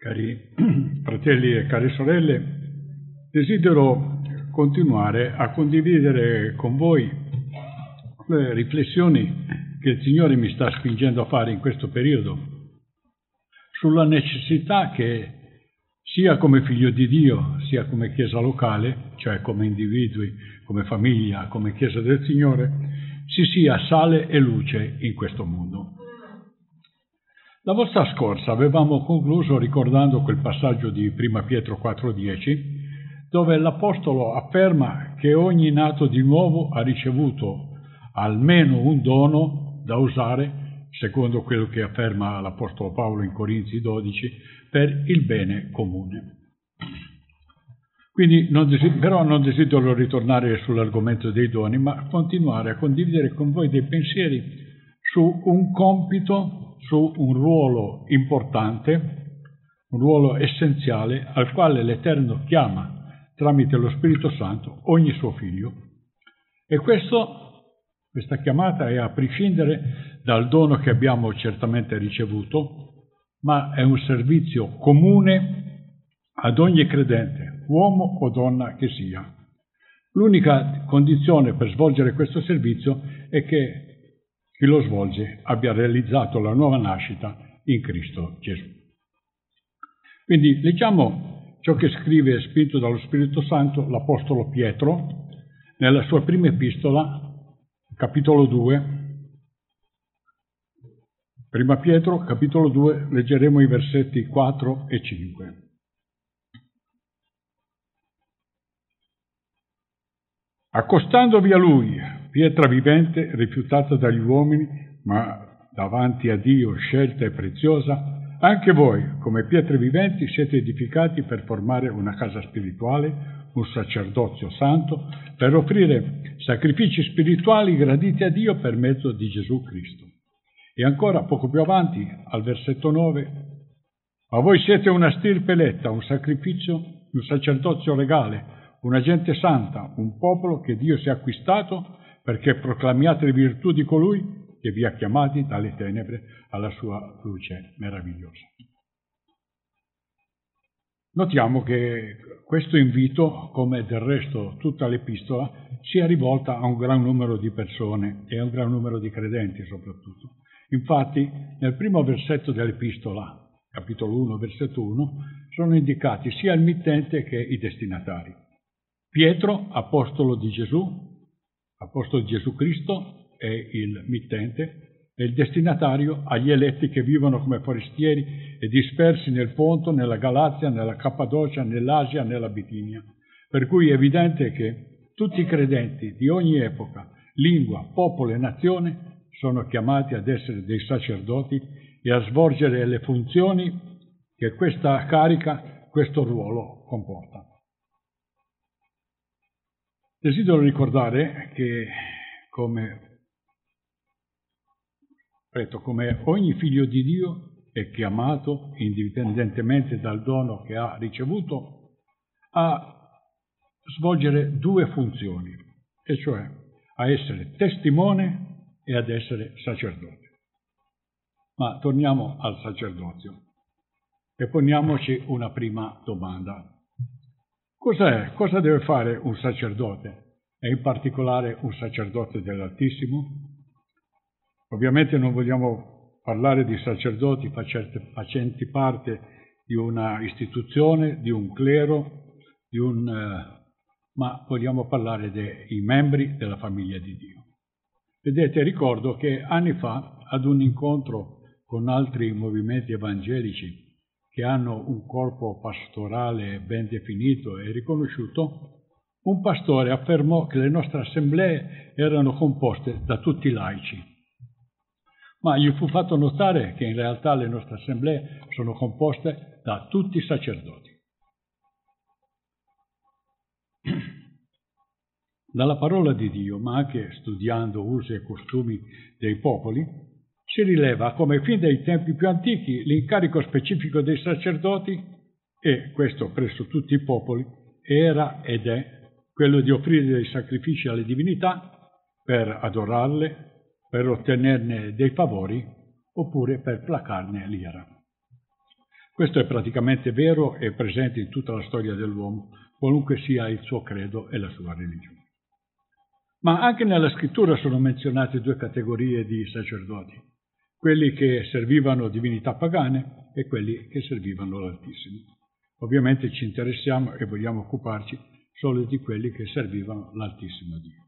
Cari fratelli e care sorelle, desidero continuare a condividere con voi le riflessioni che il Signore mi sta spingendo a fare in questo periodo sulla necessità che sia come figlio di Dio, sia come Chiesa locale, cioè come individui, come famiglia, come Chiesa del Signore, si sia sale e luce in questo mondo. La volta scorsa avevamo concluso ricordando quel passaggio di Prima Pietro 4,10, dove l'Apostolo afferma che ogni nato di nuovo ha ricevuto almeno un dono da usare, secondo quello che afferma l'Apostolo Paolo in Corinzi 12, per il bene comune. Quindi però non desidero ritornare sull'argomento dei doni, ma continuare a condividere con voi dei pensieri su un compito, su un ruolo importante, un ruolo essenziale al quale l'Eterno chiama tramite lo Spirito Santo ogni suo figlio. E questa chiamata è a prescindere dal dono che abbiamo certamente ricevuto, ma è un servizio comune ad ogni credente, uomo o donna che sia. L'unica condizione per svolgere questo servizio è che chi lo svolge abbia realizzato la nuova nascita in Cristo Gesù. Quindi leggiamo ciò che scrive, spinto dallo Spirito Santo, l'Apostolo Pietro nella sua prima epistola, capitolo 2. Prima Pietro, capitolo 2, leggeremo i versetti 4 e 5. Accostandovi a Lui, pietra vivente, rifiutata dagli uomini, ma davanti a Dio scelta e preziosa, anche voi, come pietre viventi, siete edificati per formare una casa spirituale, un sacerdozio santo, per offrire sacrifici spirituali graditi a Dio per mezzo di Gesù Cristo. E ancora poco più avanti, al versetto 9, ma voi siete una stirpe eletta, un sacerdozio regale, una gente santa, un popolo che Dio si è acquistato perché proclamiate le virtù di colui che vi ha chiamati dalle tenebre alla sua luce meravigliosa. Notiamo che questo invito, come del resto tutta l'epistola, sia rivolta a un gran numero di persone e a un gran numero di credenti soprattutto. Infatti, nel primo versetto dell'epistola, capitolo 1, versetto 1, sono indicati sia il mittente che i destinatari. Pietro, apostolo di Gesù Cristo, è il mittente, e il destinatario agli eletti che vivono come forestieri e dispersi nel Ponto, nella Galazia, nella Cappadocia, nell'Asia, nella Bitinia. Per cui è evidente che tutti i credenti di ogni epoca, lingua, popolo e nazione sono chiamati ad essere dei sacerdoti e a svolgere le funzioni che questa carica, questo ruolo comporta. Desidero ricordare che come ogni figlio di Dio è chiamato, indipendentemente dal dono che ha ricevuto, a svolgere due funzioni, e cioè a essere testimone e ad essere sacerdote. Ma torniamo al sacerdozio e poniamoci una prima domanda. Cosa deve fare un sacerdote, e in particolare un sacerdote dell'Altissimo? Ovviamente non vogliamo parlare di sacerdoti facenti parte di una istituzione, di un clero, ma vogliamo parlare dei membri della famiglia di Dio. Vedete, ricordo che anni fa, ad un incontro con altri movimenti evangelici che hanno un corpo pastorale ben definito e riconosciuto, un pastore affermò che le nostre assemblee erano composte da tutti i laici. Ma gli fu fatto notare che in realtà le nostre assemblee sono composte da tutti i sacerdoti. Dalla parola di Dio, ma anche studiando usi e costumi dei popoli, si rileva come fin dai tempi più antichi l'incarico specifico dei sacerdoti, e questo presso tutti i popoli, era ed è quello di offrire dei sacrifici alle divinità per adorarle, per ottenerne dei favori oppure per placarne l'ira. Questo è praticamente vero e presente in tutta la storia dell'uomo, qualunque sia il suo credo e la sua religione. Ma anche nella scrittura sono menzionate due categorie di sacerdoti, quelli che servivano divinità pagane e quelli che servivano l'Altissimo. Ovviamente ci interessiamo e vogliamo occuparci solo di quelli che servivano l'Altissimo Dio.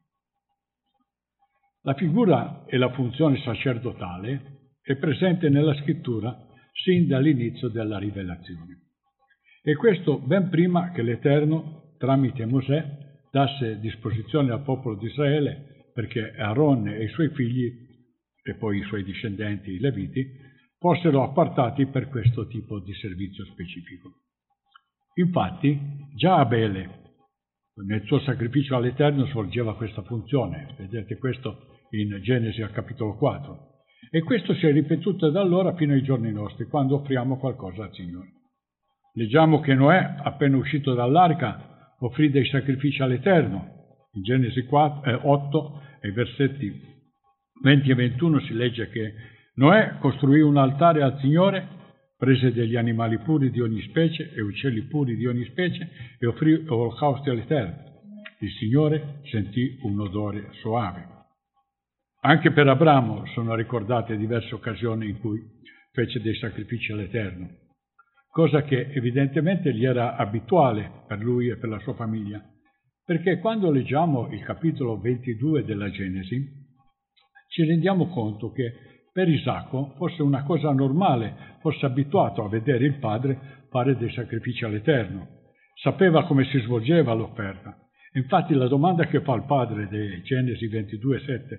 La figura e la funzione sacerdotale è presente nella scrittura sin dall'inizio della rivelazione. E questo ben prima che l'Eterno, tramite Mosè, dasse disposizione al popolo di Israele perché Aaron e i suoi figli, e poi i suoi discendenti, i Leviti, fossero appartati per questo tipo di servizio specifico. Infatti, già Abele, nel suo sacrificio all'Eterno, svolgeva questa funzione. Vedete questo in Genesi al capitolo 4. E questo si è ripetuto da allora fino ai giorni nostri, quando offriamo qualcosa al Signore. Leggiamo che Noè, appena uscito dall'arca, offrì dei sacrifici all'Eterno. In Genesi 8, ai versetti 20 e 21 si legge che Noè costruì un altare al Signore, prese degli animali puri di ogni specie e uccelli puri di ogni specie e offrì olocausti all'Eterno. Il Signore sentì un odore soave. Anche per Abramo sono ricordate diverse occasioni in cui fece dei sacrifici all'Eterno, cosa che evidentemente gli era abituale per lui e per la sua famiglia, perché quando leggiamo il capitolo 22 della Genesi ci rendiamo conto che per Isacco fosse una cosa normale, fosse abituato a vedere il padre fare dei sacrifici all'Eterno, sapeva come si svolgeva l'offerta. Infatti la domanda che fa il padre di Genesi 22,7,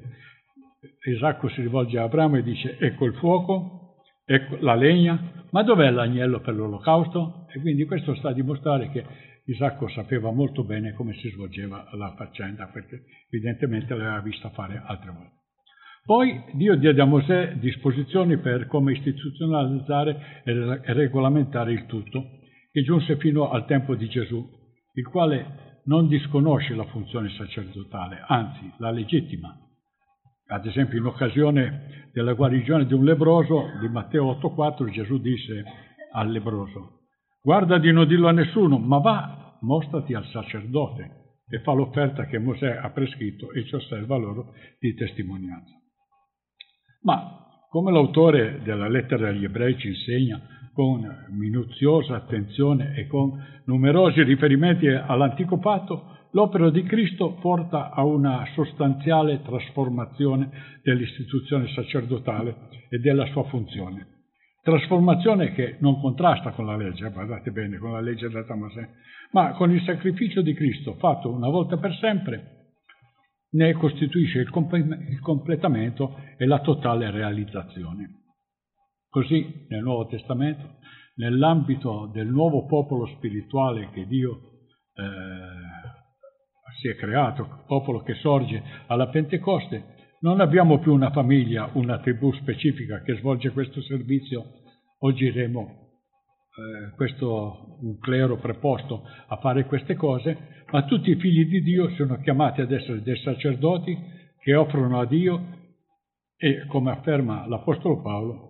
Isacco si rivolge a Abramo e dice: ecco il fuoco, ecco la legna, ma dov'è l'agnello per l'olocausto? E quindi questo sta a dimostrare che Isacco sapeva molto bene come si svolgeva la faccenda, perché evidentemente l'aveva vista fare altre volte. Poi Dio diede a Mosè disposizioni per come istituzionalizzare e regolamentare il tutto, che giunse fino al tempo di Gesù, il quale non disconosce la funzione sacerdotale, anzi la legittima. Ad esempio, in occasione della guarigione di un lebbroso, di Matteo 8,4, Gesù disse al lebbroso: guarda di non dirlo a nessuno, ma va, mostrati al sacerdote e fa l'offerta che Mosè ha prescritto e ci osserva loro di testimonianza. Ma, come l'autore della lettera agli ebrei ci insegna, con minuziosa attenzione e con numerosi riferimenti all'antico patto, l'opera di Cristo porta a una sostanziale trasformazione dell'istituzione sacerdotale e della sua funzione. Trasformazione che non contrasta con la legge, guardate bene, con la legge data a Mosè, ma con il sacrificio di Cristo fatto una volta per sempre ne costituisce il completamento e la totale realizzazione. Così nel Nuovo Testamento, nell'ambito del nuovo popolo spirituale che Dio si è creato, popolo che sorge alla Pentecoste, non abbiamo più una famiglia, una tribù specifica che svolge questo servizio. Oggi diremo un clero preposto a fare queste cose, ma tutti i figli di Dio sono chiamati ad essere dei sacerdoti che offrono a Dio e, come afferma l'Apostolo Paolo,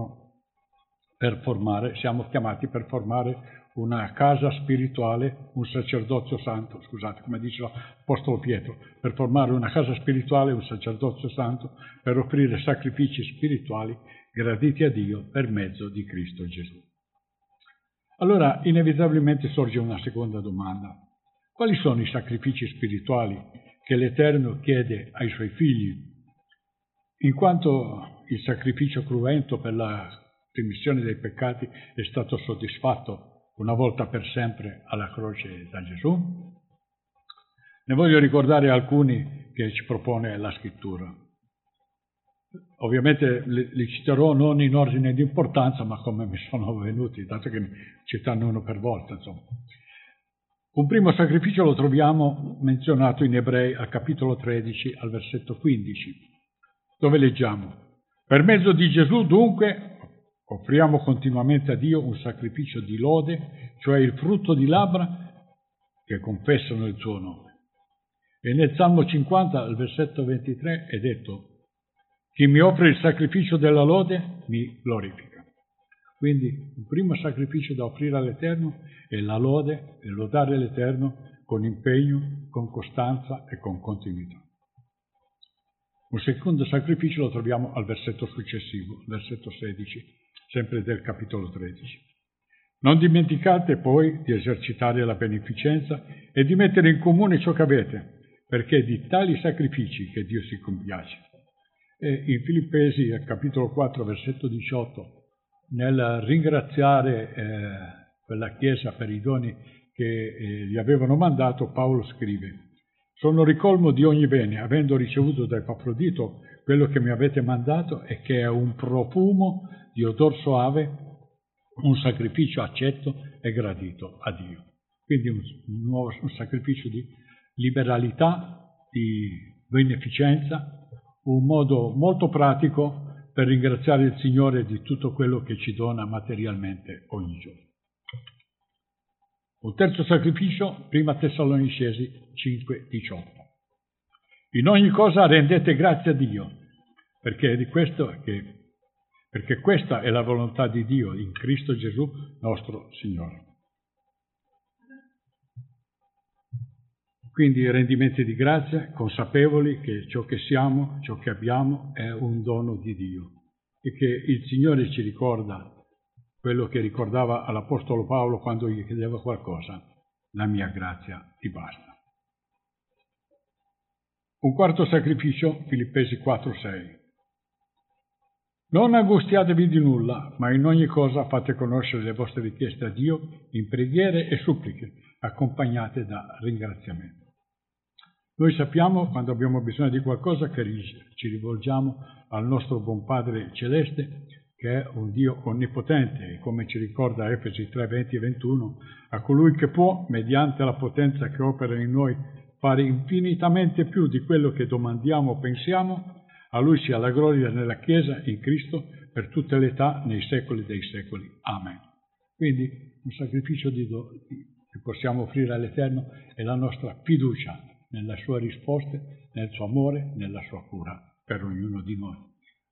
siamo chiamati per formare una casa spirituale, un sacerdozio santo, come dice l'Apostolo Pietro, per formare una casa spirituale, un sacerdozio santo, per offrire sacrifici spirituali graditi a Dio per mezzo di Cristo Gesù. Allora, inevitabilmente sorge una seconda domanda. Quali sono i sacrifici spirituali che l'Eterno chiede ai suoi figli? In quanto il sacrificio cruento per la remissione dei peccati è stato soddisfatto una volta per sempre alla croce da Gesù? Ne voglio ricordare alcuni che ci propone la Scrittura. Ovviamente li citerò non in ordine di importanza, ma come mi sono venuti, dato che citando uno per volta, insomma. Un primo sacrificio lo troviamo menzionato in Ebrei al capitolo 13, al versetto 15, dove leggiamo: per mezzo di Gesù, dunque, offriamo continuamente a Dio un sacrificio di lode, cioè il frutto di labbra che confessano il suo nome. E nel Salmo 50, al versetto 23, è detto: chi mi offre il sacrificio della lode mi glorifica. Quindi il primo sacrificio da offrire all'Eterno è la lode e lodare l'Eterno con impegno, con costanza e con continuità. Un secondo sacrificio lo troviamo al versetto successivo, versetto 16, sempre del capitolo 13. Non dimenticate poi di esercitare la beneficenza e di mettere in comune ciò che avete, perché è di tali sacrifici che Dio si compiace. E in Filippesi, al capitolo 4, versetto 18, nel ringraziare quella Chiesa per i doni che gli avevano mandato, Paolo scrive: sono ricolmo di ogni bene, avendo ricevuto da Epafrodito quello che mi avete mandato e che è un profumo di odor soave, un sacrificio accetto e gradito a Dio. Quindi un sacrificio di liberalità, di beneficenza, un modo molto pratico per ringraziare il Signore di tutto quello che ci dona materialmente ogni giorno. Un terzo sacrificio, prima Tessalonicesi 5,18. In ogni cosa rendete grazie a Dio, perché questa è la volontà di Dio in Cristo Gesù nostro Signore. Quindi rendimenti di grazia, consapevoli che ciò che siamo, ciò che abbiamo è un dono di Dio e che il Signore ci ricorda quello che ricordava all'Apostolo Paolo quando gli chiedeva qualcosa: la mia grazia ti basta. Un quarto sacrificio, Filippesi 4,6. Non angustiatevi di nulla, ma in ogni cosa fate conoscere le vostre richieste a Dio in preghiere e suppliche, accompagnate da ringraziamento. Noi sappiamo, quando abbiamo bisogno di qualcosa, che ci rivolgiamo al nostro buon Padre Celeste, che è un Dio onnipotente, e come ci ricorda Efesi 3, 20 e 21, a colui che può, mediante la potenza che opera in noi, fare infinitamente più di quello che domandiamo o pensiamo. A Lui sia la gloria nella Chiesa, in Cristo, per tutte le età, nei secoli dei secoli. Amen. Quindi un sacrificio che possiamo offrire all'Eterno è la nostra fiducia nelle sue risposte, nel suo amore, nella sua cura per ognuno di noi.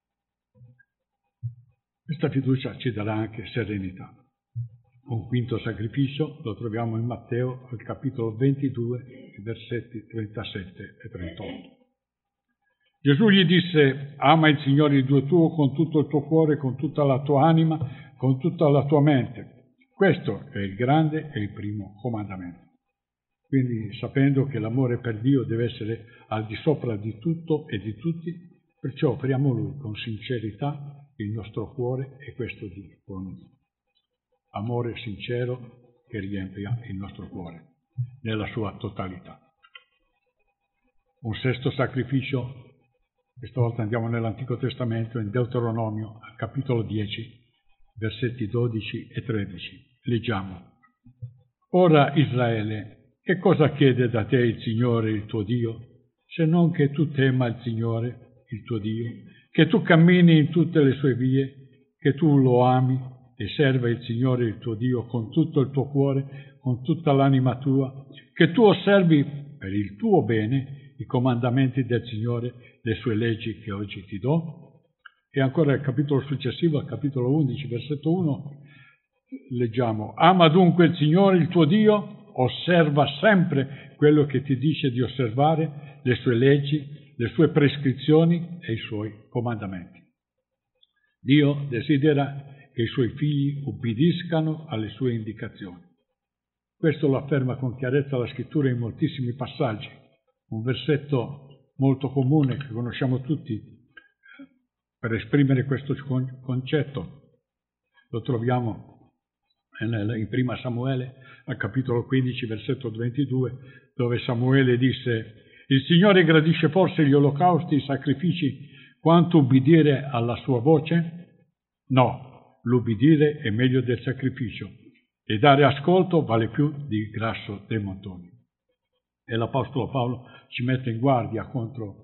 Questa fiducia ci darà anche serenità. Un quinto sacrificio lo troviamo in Matteo, al capitolo 22, versetti 37 e 38. Gesù gli disse: ama il Signore il Dio tuo con tutto il tuo cuore, con tutta la tua anima, con tutta la tua mente. Questo è il grande e il primo comandamento. Quindi, sapendo che l'amore per Dio deve essere al di sopra di tutto e di tutti, perciò offriamo Lui con sincerità il nostro cuore, e questo con amore sincero che riempia il nostro cuore nella sua totalità. Un sesto sacrificio. Questa volta andiamo nell'Antico Testamento, in Deuteronomio, al capitolo 10, versetti 12 e 13. Leggiamo: Ora, Israele, che cosa chiede da te il Signore, il tuo Dio, se non che tu tema il Signore, il tuo Dio, che tu cammini in tutte le sue vie, che tu lo ami e serva il Signore, il tuo Dio, con tutto il tuo cuore, con tutta l'anima tua, che tu osservi per il tuo bene i comandamenti del Signore, le sue leggi che oggi ti do. E ancora il capitolo successivo, al capitolo 11, versetto 1, leggiamo: ama dunque il Signore, il tuo Dio, osserva sempre quello che ti dice di osservare, le sue leggi, le sue prescrizioni e i suoi comandamenti. Dio desidera che i suoi figli ubbidiscano alle sue indicazioni. Questo lo afferma con chiarezza la Scrittura in moltissimi passaggi. Un versetto molto comune che conosciamo tutti per esprimere questo concetto lo troviamo in Prima Samuele, al capitolo 15, versetto 22, dove Samuele disse: il Signore gradisce forse gli olocausti, i sacrifici, quanto ubbidire alla sua voce? No, l'ubbidire è meglio del sacrificio, e dare ascolto vale più di grasso dei montoni. E l'Apostolo Paolo ci mette in guardia contro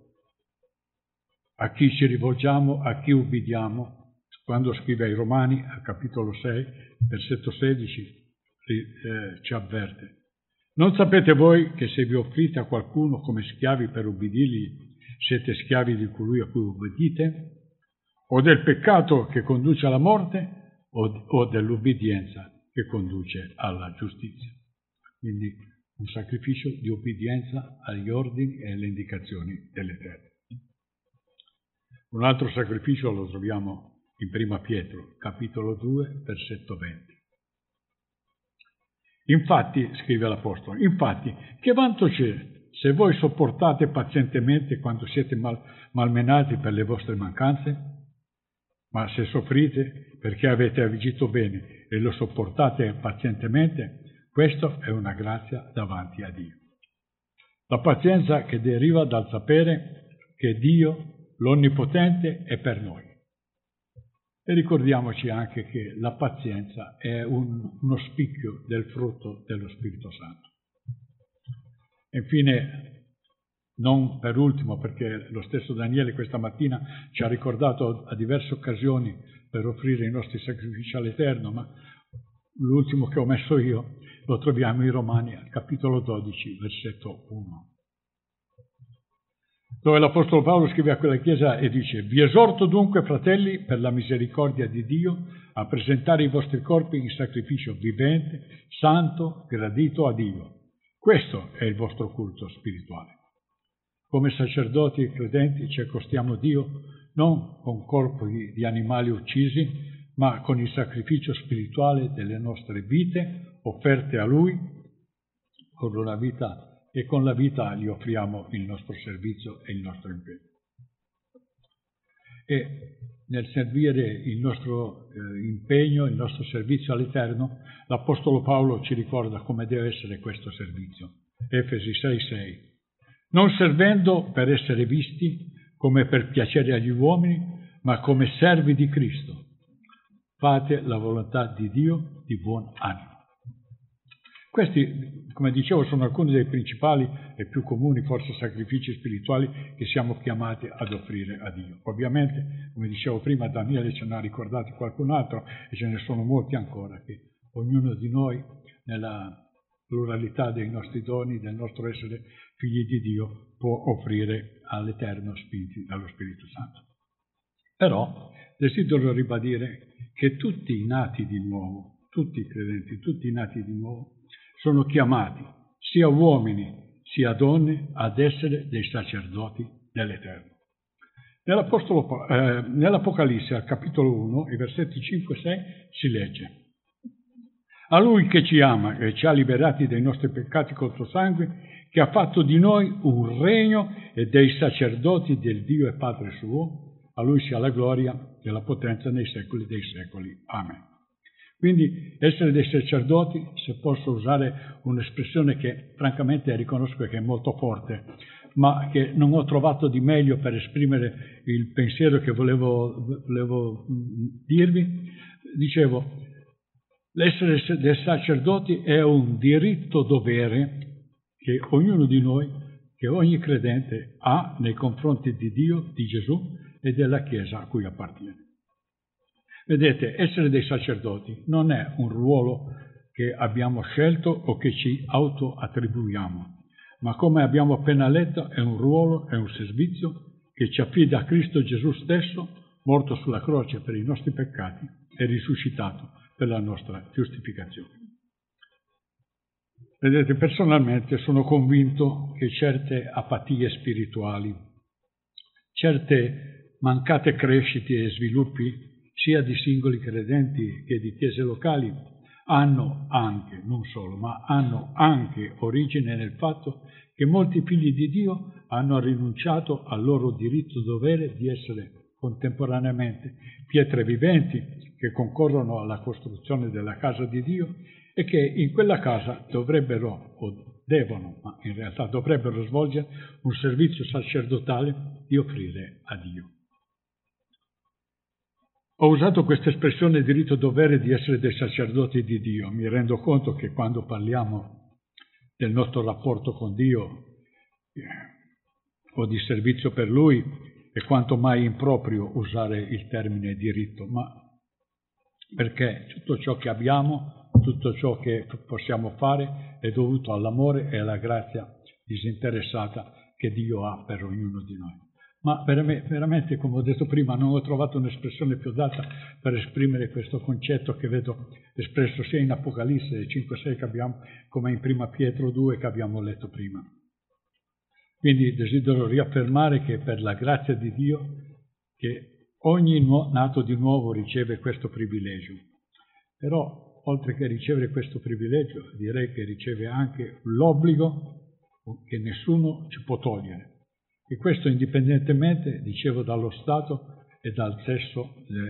a chi ci rivolgiamo, a chi ubbidiamo, quando scrive ai Romani, al capitolo 6, versetto 16, ci avverte: non sapete voi che se vi offrite a qualcuno come schiavi per ubbidirgli, siete schiavi di colui a cui ubbidite? O del peccato che conduce alla morte, o dell'ubbidienza che conduce alla giustizia. Quindi un sacrificio di obbedienza agli ordini e alle indicazioni dell'Eterno. Un altro sacrificio lo troviamo in Prima Pietro, capitolo 2, versetto 20. Infatti, scrive l'Apostolo, infatti, che vanto c'è se voi sopportate pazientemente quando siete malmenati per le vostre mancanze? Ma se soffrite perché avete agito bene e lo sopportate pazientemente, questo è una grazia davanti a Dio. La pazienza che deriva dal sapere che Dio, l'Onnipotente, è per noi. E ricordiamoci anche che la pazienza è uno spicchio del frutto dello Spirito Santo. E infine, non per ultimo, perché lo stesso Daniele questa mattina ci ha ricordato a diverse occasioni per offrire i nostri sacrifici all'Eterno, ma l'ultimo che ho messo io lo troviamo in Romani, al capitolo 12, versetto 1. Dove l'Apostolo Paolo scrive a quella chiesa e dice: vi esorto dunque, fratelli, per la misericordia di Dio, a presentare i vostri corpi in sacrificio vivente, santo, gradito a Dio. Questo è il vostro culto spirituale. Come sacerdoti e credenti ci accostiamo a Dio non con corpi di animali uccisi, ma con il sacrificio spirituale delle nostre vite offerte a Lui con una vita, e con la vita gli offriamo il nostro servizio e il nostro impegno. E nel servire il nostro impegno, il nostro servizio all'Eterno, l'Apostolo Paolo ci ricorda come deve essere questo servizio. Efesi 6,6. Non servendo per essere visti come per piacere agli uomini, ma come servi di Cristo. Fate la volontà di Dio di buon animo. Questi, come dicevo, sono alcuni dei principali e più comuni, forse, sacrifici spirituali che siamo chiamati ad offrire a Dio. Ovviamente, come dicevo prima, Daniele ce ne ha ricordati qualcun altro e ce ne sono molti ancora che ognuno di noi, nella pluralità dei nostri doni, del nostro essere figli di Dio, può offrire all'Eterno spinti dallo Spirito Santo. Però desidero ribadire che tutti i nati di nuovo, tutti i credenti, tutti i nati di nuovo, sono chiamati, sia uomini sia donne, ad essere dei sacerdoti dell'Eterno. Nell'Apocalisse, al capitolo 1, i versetti 5 e 6, si legge: a Lui che ci ama e ci ha liberati dai nostri peccati col suo sangue, che ha fatto di noi un regno e dei sacerdoti del Dio e Padre suo, a Lui sia la gloria e la potenza nei secoli dei secoli. Amen. Quindi essere dei sacerdoti, se posso usare un'espressione che francamente riconosco che è molto forte, ma che non ho trovato di meglio per esprimere il pensiero che volevo dirvi, dicevo, l'essere dei sacerdoti è un diritto-dovere che ognuno di noi, che ogni credente ha nei confronti di Dio, di Gesù e della Chiesa a cui appartiene. Vedete, essere dei sacerdoti non è un ruolo che abbiamo scelto o che ci autoattribuiamo, ma come abbiamo appena letto è un ruolo, è un servizio che ci affida a Cristo Gesù stesso, morto sulla croce per i nostri peccati e risuscitato per la nostra giustificazione. Vedete, personalmente sono convinto che certe apatie spirituali, certe mancate crescite e sviluppi sia di singoli credenti che di chiese locali, hanno anche, non solo, ma hanno anche origine nel fatto che molti figli di Dio hanno rinunciato al loro diritto-dovere di essere contemporaneamente pietre viventi che concorrono alla costruzione della casa di Dio e che in quella casa dovrebbero, o devono, ma in realtà dovrebbero svolgere un servizio sacerdotale di offrire a Dio. Ho usato questa espressione diritto-dovere di essere dei sacerdoti di Dio. Mi rendo conto che quando parliamo del nostro rapporto con Dio o di servizio per Lui è quanto mai improprio usare il termine diritto, ma perché tutto ciò che abbiamo, tutto ciò che possiamo fare è dovuto all'amore e alla grazia disinteressata che Dio ha per ognuno di noi. Ma veramente, come ho detto prima, non ho trovato un'espressione più adatta per esprimere questo concetto che vedo espresso sia in Apocalisse 5-6 che abbiamo, come in Prima Pietro 2 che abbiamo letto prima. Quindi desidero riaffermare che per la grazia di Dio che ogni nato di nuovo riceve questo privilegio. Però, oltre che ricevere questo privilegio, direi che riceve anche l'obbligo che nessuno ci può togliere. E questo indipendentemente, dicevo, dallo stato e dal sesso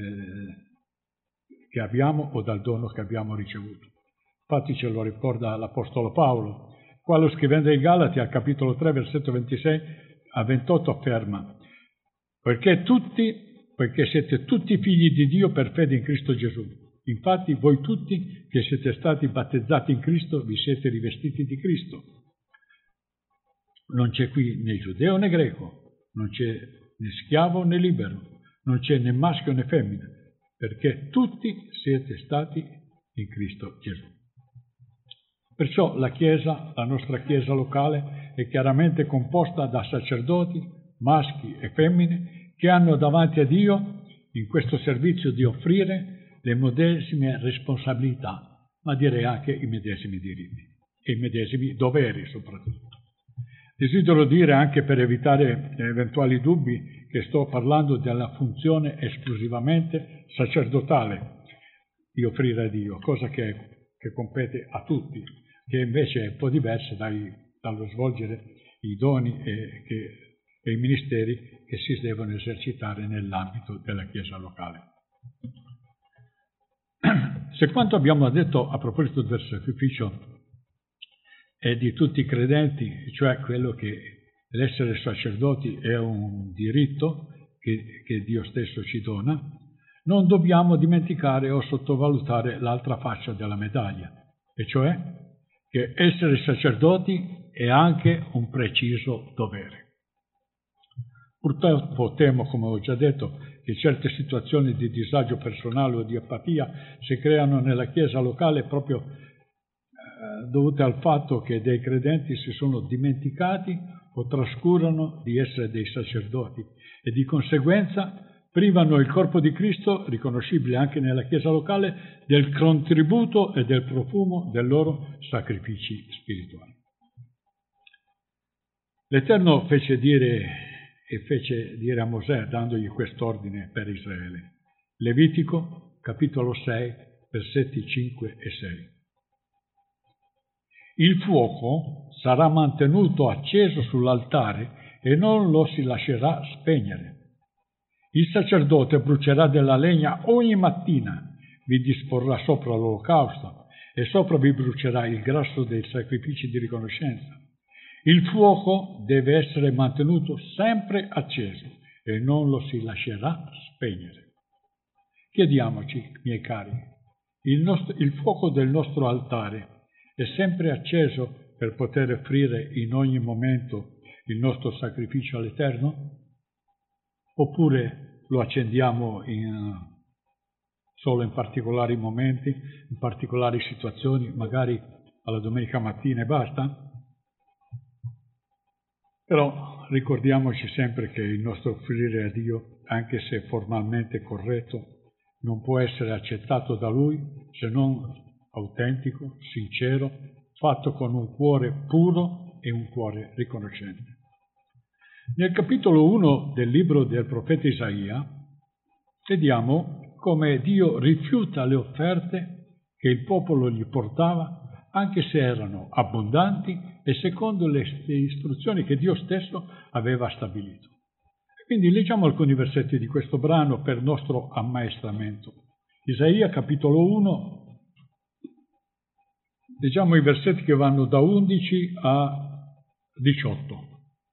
che abbiamo o dal dono che abbiamo ricevuto. Infatti ce lo ricorda l'Apostolo Paolo, quando scrivendo ai Galati al capitolo 3, versetto 26 a 28 afferma: poiché siete tutti figli di Dio per fede in Cristo Gesù. Infatti voi tutti che siete stati battezzati in Cristo vi siete rivestiti di Cristo. Non c'è qui né giudeo né greco, non c'è né schiavo né libero, non c'è né maschio né femmina, perché tutti siete stati in Cristo Gesù. Perciò la Chiesa, la nostra Chiesa locale, è chiaramente composta da sacerdoti, maschi e femmine, che hanno davanti a Dio, in questo servizio, di offrire le medesime responsabilità, ma direi anche i medesimi diritti e i medesimi doveri soprattutto. Desidero dire, anche per evitare eventuali dubbi, che sto parlando della funzione esclusivamente sacerdotale di offrire a Dio, cosa che compete a tutti, che invece è un po' diversa dallo svolgere i doni e i ministeri che si devono esercitare nell'ambito della Chiesa locale. Se quanto abbiamo detto a proposito del sacrificio è di tutti i credenti, cioè quello che l'essere sacerdoti è un diritto che Dio stesso ci dona, non dobbiamo dimenticare o sottovalutare l'altra faccia della medaglia, e cioè che essere sacerdoti è anche un preciso dovere. Purtroppo temo, come ho già detto, che certe situazioni di disagio personale o di apatia si creano nella Chiesa locale proprio dovute al fatto che dei credenti si sono dimenticati o trascurano di essere dei sacerdoti e di conseguenza privano il corpo di Cristo, riconoscibile anche nella Chiesa locale, del contributo e del profumo dei loro sacrifici spirituali. L'Eterno fece dire a Mosè, dandogli quest'ordine per Israele. Levitico, capitolo 6, versetti 5 e 6. Il fuoco sarà mantenuto acceso sull'altare e non lo si lascerà spegnere. Il sacerdote brucerà della legna ogni mattina, vi disporrà sopra l'olocausto e sopra vi brucerà il grasso dei sacrifici di riconoscenza. Il fuoco deve essere mantenuto sempre acceso e non lo si lascerà spegnere. Chiediamoci, miei cari, il fuoco del nostro altare è sempre acceso per poter offrire in ogni momento il nostro sacrificio all'Eterno? Oppure lo accendiamo solo in particolari momenti, in particolari situazioni, magari alla domenica mattina e basta? Però ricordiamoci sempre che il nostro offrire a Dio, anche se formalmente corretto, non può essere accettato da Lui se non autentico, sincero, fatto con un cuore puro e un cuore riconoscente. Nel capitolo 1 del libro del profeta Isaia vediamo come Dio rifiuta le offerte che il popolo gli portava, anche se erano abbondanti e secondo le istruzioni che Dio stesso aveva stabilito. Quindi leggiamo alcuni versetti di questo brano per nostro ammaestramento. Isaia capitolo 1, leggiamo i versetti che vanno da 11 a 18.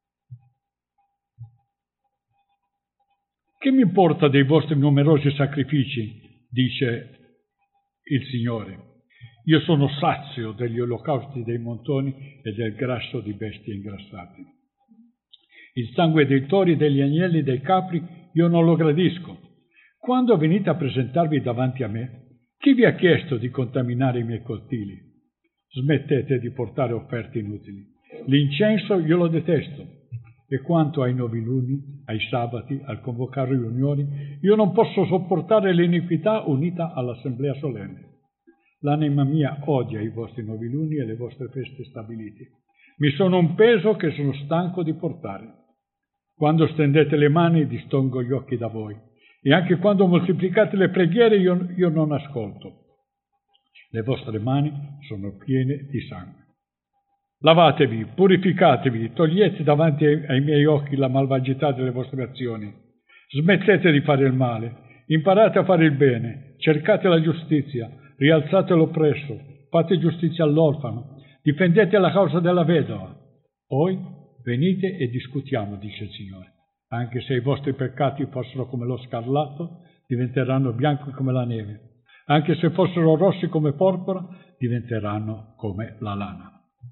Che mi importa dei vostri numerosi sacrifici, dice il Signore. Io sono sazio degli olocausti dei montoni e del grasso di bestie ingrassate. Il sangue dei tori, degli agnelli e dei capri io non lo gradisco. Quando venite a presentarvi davanti a me, chi vi ha chiesto di contaminare i miei cortili? Smettete di portare offerte inutili. L'incenso io lo detesto E quanto ai noviluni, ai sabati, al convocare riunioni, io non posso sopportare l'iniquità unita all'assemblea solenne. L'anima mia odia i vostri noviluni e le vostre feste stabilite. Mi sono un peso che sono stanco di portare. Quando stendete le mani, distongo gli occhi da voi. E anche quando moltiplicate le preghiere, io non ascolto. Le vostre mani sono piene di sangue. Lavatevi, purificatevi, togliete davanti ai miei occhi la malvagità delle vostre azioni. Smettete di fare il male, imparate a fare il bene, cercate la giustizia, rialzate l'oppresso, fate giustizia all'orfano, difendete la causa della vedova. Poi venite e discutiamo, dice il Signore. Anche se i vostri peccati fossero come lo scarlatto, diventeranno bianchi come la neve. Anche se fossero rossi come porpora, diventeranno come la lana.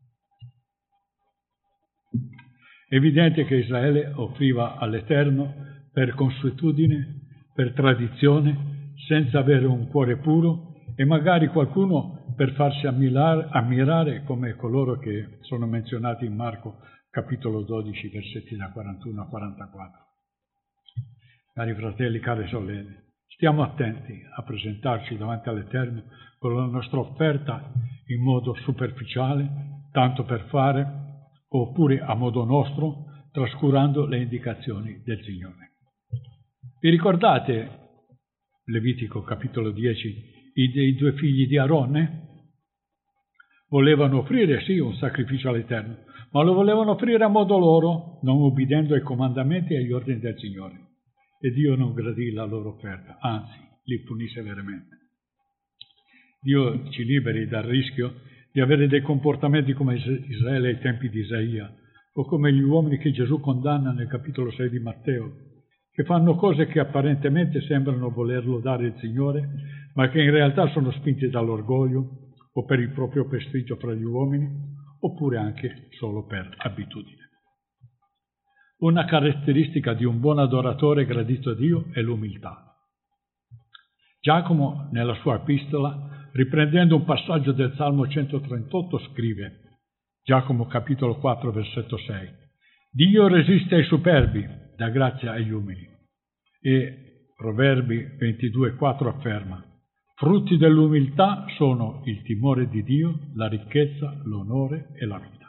È evidente che Israele offriva all'Eterno per consuetudine, per tradizione, senza avere un cuore puro, e magari qualcuno per farsi ammirare come coloro che sono menzionati in Marco capitolo 12, versetti da 41 a 44. Cari fratelli, care sorelle, stiamo attenti a presentarci davanti all'Eterno con la nostra offerta in modo superficiale, tanto per fare, oppure a modo nostro, trascurando le indicazioni del Signore. Vi ricordate, Levitico capitolo 10, i due figli di Aronne? Volevano offrire, sì, un sacrificio all'Eterno, ma lo volevano offrire a modo loro, non ubbidendo ai comandamenti e agli ordini del Signore. E Dio non gradì la loro offerta, anzi, li punì severamente. Dio ci liberi dal rischio di avere dei comportamenti come Israele ai tempi di Isaia, o come gli uomini che Gesù condanna nel capitolo 6 di Matteo, che fanno cose che apparentemente sembrano voler lodare il Signore, ma che in realtà sono spinti dall'orgoglio o per il proprio prestigio fra gli uomini, oppure anche solo per abitudine. Una caratteristica di un buon adoratore gradito a Dio è l'umiltà. Giacomo, nella sua epistola, riprendendo un passaggio del Salmo 138, scrive, Giacomo capitolo 4, versetto 6, Dio resiste ai superbi, dà grazia agli umili. E Proverbi 22, 4 afferma, frutti dell'umiltà sono il timore di Dio, la ricchezza, l'onore e la vita.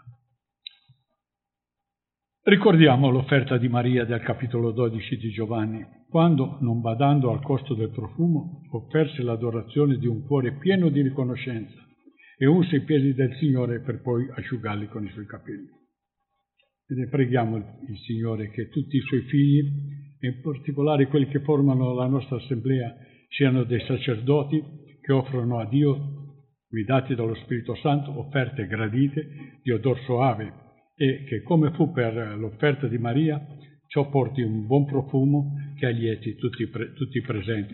Ricordiamo l'offerta di Maria del capitolo 12 di Giovanni, quando, non badando al costo del profumo, offerse l'adorazione di un cuore pieno di riconoscenza e unse i piedi del Signore per poi asciugarli con i suoi capelli. E ne preghiamo il Signore che tutti i suoi figli, e in particolare quelli che formano la nostra assemblea, siano dei sacerdoti che offrono a Dio, guidati dallo Spirito Santo, offerte gradite di odor soave, e che, come fu per l'offerta di Maria, ciò porti un buon profumo che allieti tutti i presenti.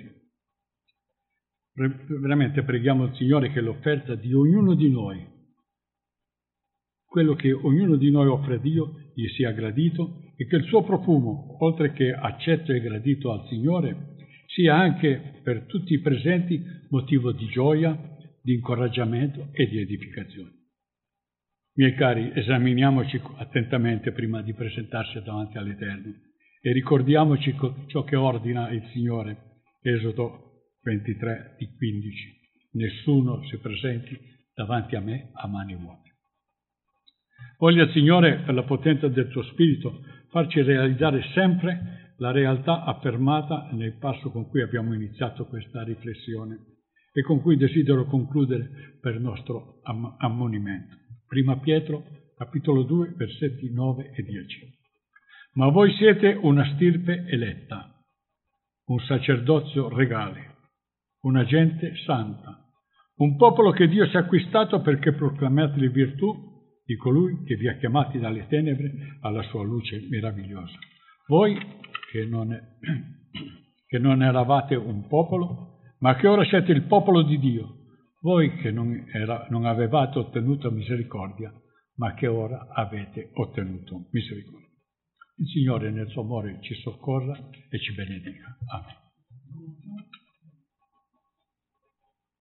Veramente preghiamo il Signore che l'offerta di ognuno di noi, quello che ognuno di noi offre a Dio, gli sia gradito, e che il suo profumo, oltre che accetto e gradito al Signore, sia anche per tutti i presenti motivo di gioia, di incoraggiamento e di edificazione. Miei cari, esaminiamoci attentamente prima di presentarci davanti all'Eterno e ricordiamoci ciò che ordina il Signore, Esodo 23, 15. Nessuno si presenti davanti a me a mani vuote. Voglia il Signore, per la potenza del tuo Spirito, farci realizzare sempre la realtà affermata nel passo con cui abbiamo iniziato questa riflessione e con cui desidero concludere per nostro ammonimento. Prima Pietro, capitolo 2, versetti 9 e 10. Ma voi siete una stirpe eletta, un sacerdozio regale, una gente santa, un popolo che Dio si è acquistato perché proclamate le virtù di colui che vi ha chiamati dalle tenebre alla sua luce meravigliosa. Voi che non eravate un popolo, ma che ora siete il popolo di Dio, voi che non avevate ottenuto misericordia, ma che ora avete ottenuto misericordia. Il Signore nel suo amore ci soccorra e ci benedica. Amen.